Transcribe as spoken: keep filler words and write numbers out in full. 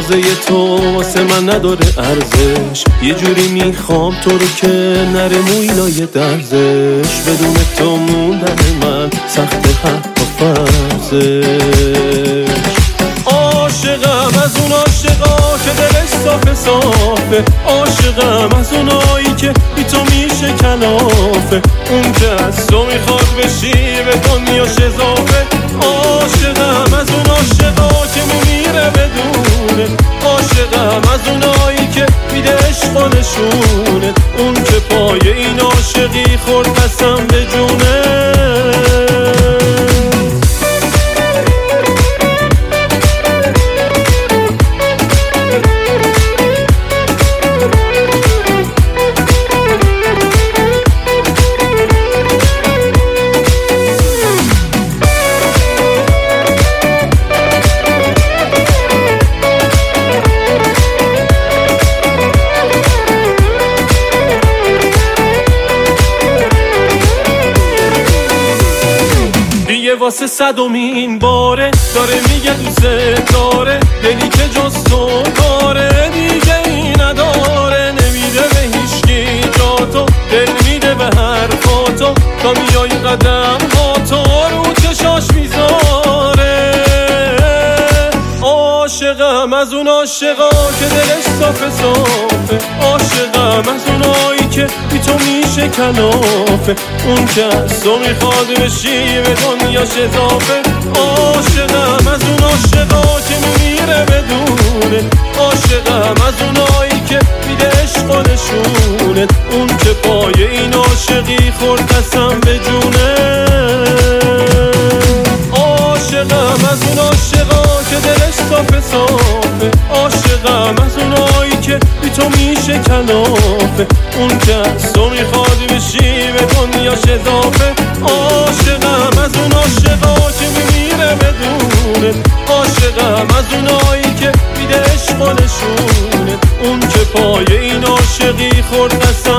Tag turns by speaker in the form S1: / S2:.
S1: لحظه تو واسه من نداره ارزش. یه جوری میخوام تو رو که نره مویلای درزش. بدون تو موندن من سخت حق و فرزش. عاشقم از اون عاشقا که دلش صافه صافه. عاشقم از اونایی که بی تو میشه کلافه. اون که از تو میخواد بشی به دنیاش اضافه. عاشقم از اون عاشقا که میمیره بدونه. عاشقم از اونایی که میده عشق و نشونه. اون که پای این عاشقی خورد قسم به جونه. واسه صدومین باره داره میگه دوست داره. دلی که جز تو داره دیگه ای نداره. نمیده به هیچکی جا تو، دل میده به حرفاتو. تا میای قدم ها تو رو چشاش میذاره. عاشقم از اون عاشقا که دلش صافه صافه. عاشقم از اونایی که بی تو میشه کلافه. اون که از تو میخواد بشی به دنیاش اضافه. عاشقم از اون عاشقا که میمیره بدونه. عاشقم از اونایی که میده عشق و نشونه. اون که پای این عاشقی خورد قسم به جونه. عاشقم از اون عاشقا که دلش صافه صافه. عاشقم از اونایی که بی تو میشه کلافه. اون که از تو میخواد بشی به دنیاش اضافه. عاشقم از اون عاشقا که میمیره بدونه. عاشقم از اونایی که میده عشق و نشونه. اون که پای این عاشقی خورد قسم